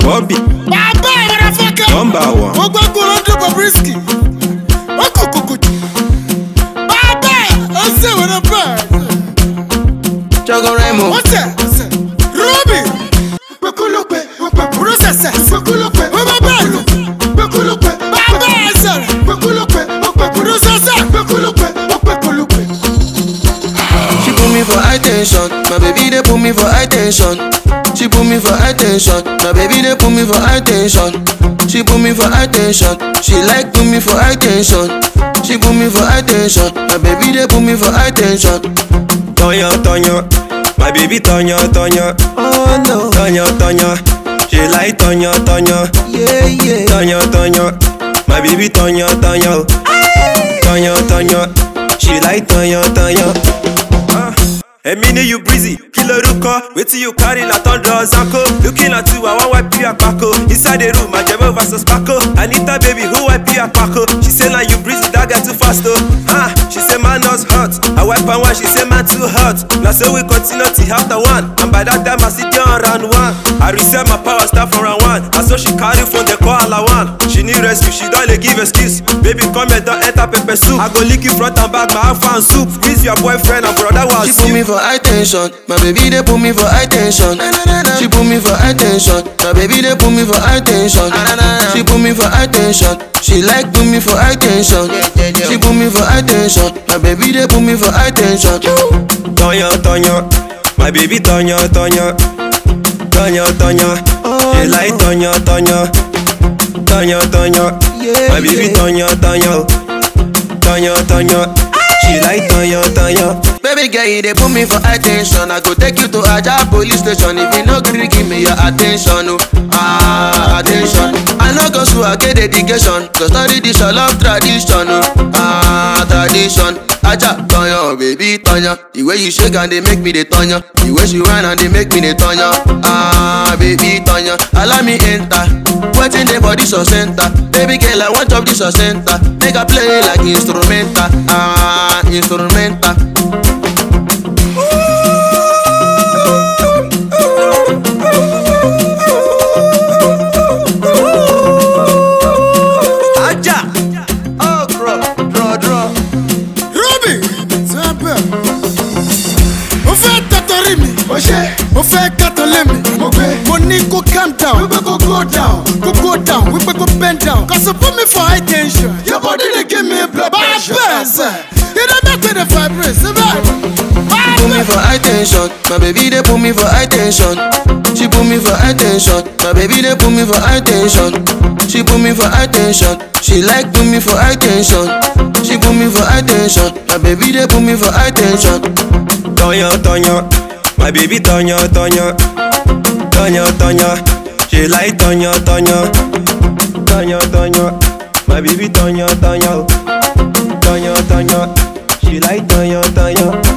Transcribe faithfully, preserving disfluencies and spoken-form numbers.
Bobby. Baba, motherfucker. Number one. Ogba Gorondo Bobrisky. Okokokoji. Baba, I say what a bird. Chogo Remo. What's that? Ruby. Bekulokwe. Processor. Bekulokwe. Obabalo. Bekulokwe. Baba, I said. Bekulokwe. Processor. Bekulokwe. Bekulokwe. She put me for high tension. My baby they put me for high tension. She put me for high tension. My baby they put me for high tension. She put me for high tension. She like put me for high tension. She put me for high tension. My baby they put me for high tension. Tonya, Tonya. My baby Tonya, Tonya. Oh no. Tonya, Tonya. She like Tonya, Tonya. Yeah yeah. Tonya, Tonya. My baby Tonya, Tonya. Tonya, Tonya. She like Tonya, Tonya. Ah. Hey, mini you breezy, killer ruko. Wait till you carry la thunder zako. Looking at you, I want wipe you a pako. Inside the room, my jebo versus Paco. Anita baby, who wipe you a pako? She say now you breezy, that guy too fast oh. Ah, she say man not hot. I wipe on one, she say man too hot. Now so we continue to after one, and by that time I sit down round one. I reset my power start from round one. And so she carry from the call I one. She need rescue, she don't let give excuse. Baby come here, don't enter pepper soup. I go lick you front and back, my half and soup. Squeeze your boyfriend and brother was. She put me for high tension. My baby they put me for high tension. She put me for high tension. My baby they put me for high tension. She put me for high tension. She like put me for high tension. She put me for high tension. My baby they put me for high tension. Tonya, Tonya. My baby Tonya, Tonya. Tonya, Tonya. She like Tonya, Tonya. Tonya, Tonya. My baby Tonya, Tonya. Tonya, Tonya. She like Tonya, Tonya. Baby girl, you they put me for attention. I go take you to Aja police station. If you no gree, give me your attention. Oh, ah, attention. I no go so I get dedication. Cause study this I love tradition. Oh, ah, tradition. Aja, Tonya, baby Tonya. The way you shake and they make me the Tonya. The way she run and they make me the Tonya. Ah, baby Tonya. Allow me enter. Waiting the body so center. Baby girl, I want up this so center. Make a play like instrumental. Ah, instrumental. Aja. Oh, draw, draw, draw. Ruby. C'est un peu. On fait tatori mi. On fait katole mi. Money go calm down. We go go down. Go go down. We go bend down. Cause you put me for high tension. Your body they give me blood pressure. You don't make me the vibrate. C'est vrai. Put me for high tension. My baby they put me for high tension. She put me for high tension. My baby they put me for high tension. She put me for high tension. She like put me for high tension. She put me for high tension. My baby they put me for high tension. Tonya, Tonya. My baby Tonya, Tonya. Tonya, Tonya. She like Tonya, Tonya. Tonya, Tonya. My baby Tonya, Tonya. Tonya, Tonya. She like Tonya, Tonya.